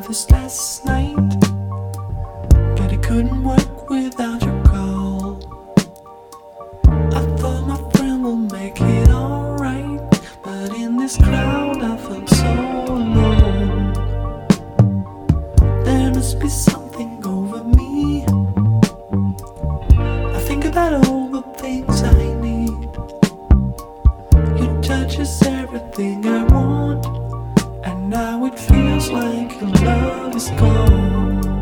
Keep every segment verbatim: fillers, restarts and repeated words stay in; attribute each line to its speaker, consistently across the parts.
Speaker 1: this last night, but it couldn't work without your call. I thought my friend will make it alright, but in this crowd I felt so alone. There must be something over me. I think about all the things I need. Your touch is everything I want, and now it feels like your love is gone.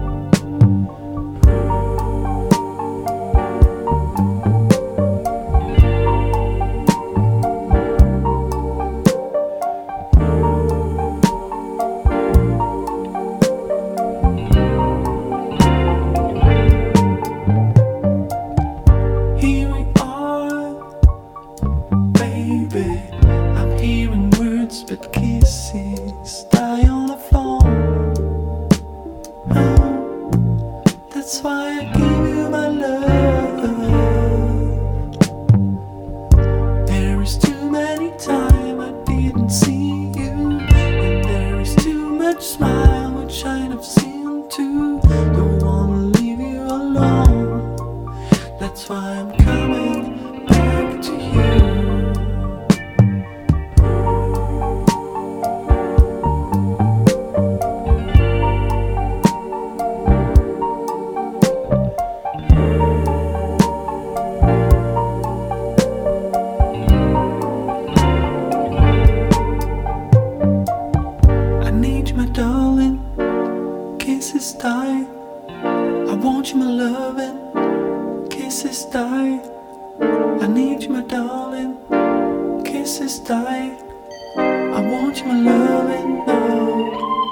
Speaker 1: Here we are, baby. I'm hearing words but kisses die on the phone. Oh, that's why I give you my love. There is too many times I didn't see you, and there is too much smile which I'd have seen too. Don't wanna leave you alone. That's why I'm coming back to you. I need you, my darling. Kisses die. I want you, my loving. Kisses die. I need you, my darling. Kisses die. I want you, my loving. No.